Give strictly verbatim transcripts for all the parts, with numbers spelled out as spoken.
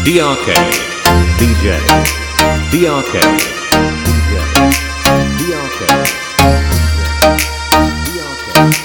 D R K, D J, D R K, D J, D R K, D R K.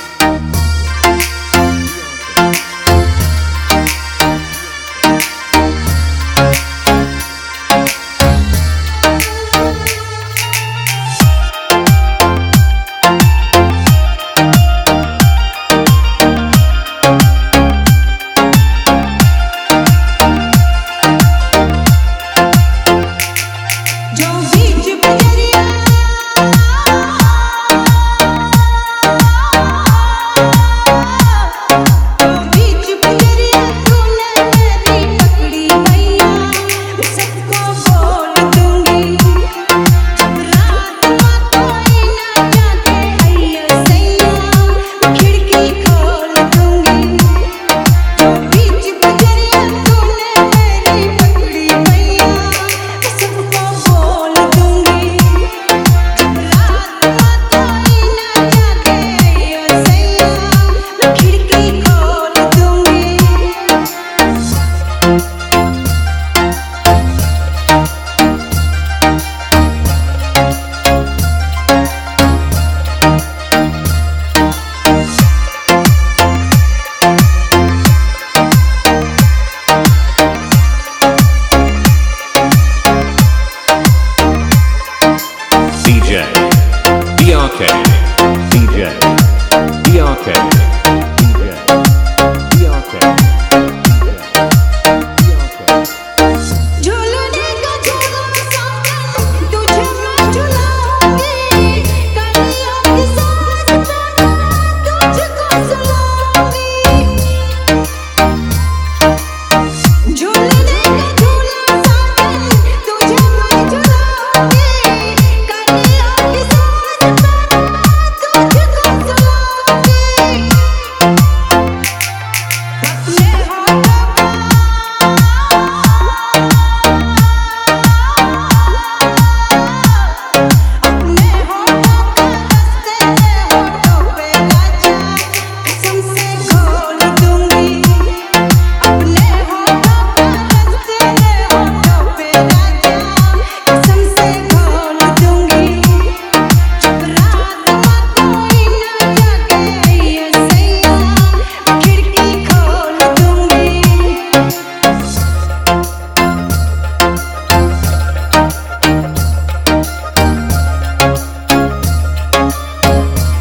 D J, D R K, D J, D R K, D J, D R K, D R K. झूलने का झूला सावन तुझे मैं झुलाऊंगी, कलियों की सांस में तुझको सुलाऊंगी। झूलने का झूला सावन तुझे मैं झुलाऊंगी,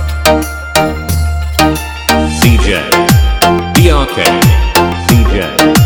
D J, D R K, D J.